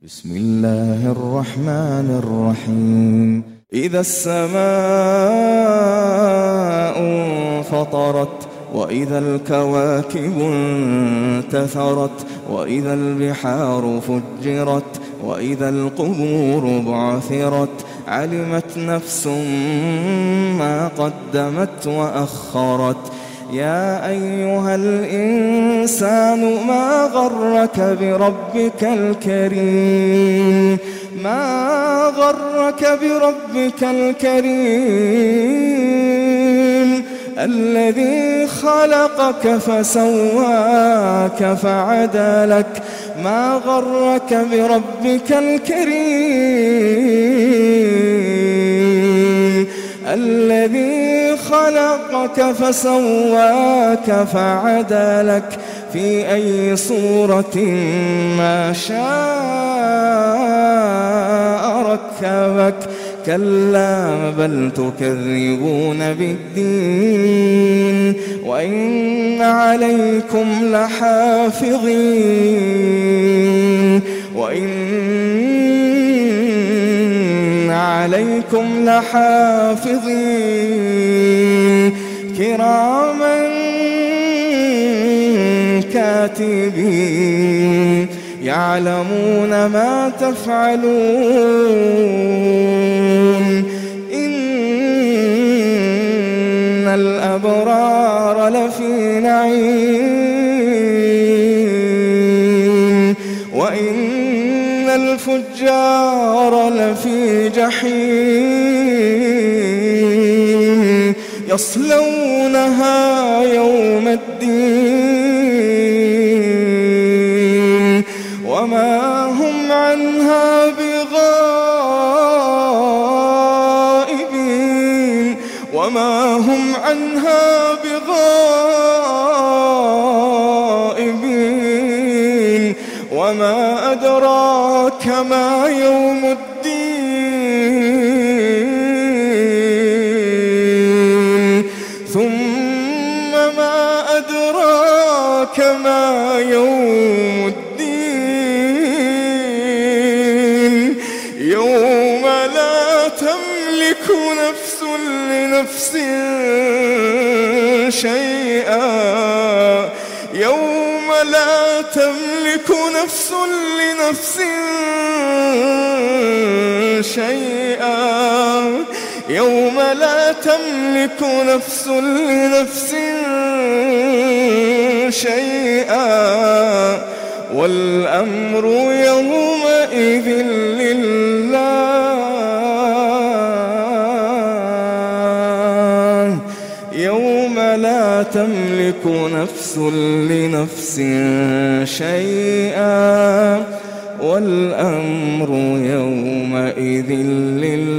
بسم الله الرحمن الرحيم. إذا السماء انفطرت وإذا الكواكب انتثرت وإذا البحار فجرت وإذا القبور بعثرت علمت نفس ما قدمت وأخرت. يا أيها الإنسان ما غرك بربك الكريم الذي خلقك فسواك فعدلك. ما غرك بربك الكريم الذي خلقك فسواك فعدلك في أي صورة ما شاء ركبك. كلا بل تكذبون بالدين وإن عليكم لحافظين كراما كاتبين يعلمون ما تفعلون. إن الأبرار لفي نعيم وإن الفجار لفي جحيم يصلونها يوم الدين وما هم عنها بغائبين وما أدراك ما يوم الدين ثم ما أدراك ما يوم الدين يوم لا تملك نفس لنفس شيئا يوم لا تملك نفس لنفس شيئا يوم لا تملك نفس لنفس شيئا والأمر يومئذ لله يوم لا تملك نفس لنفس شيئا والأمر يومئذ لله.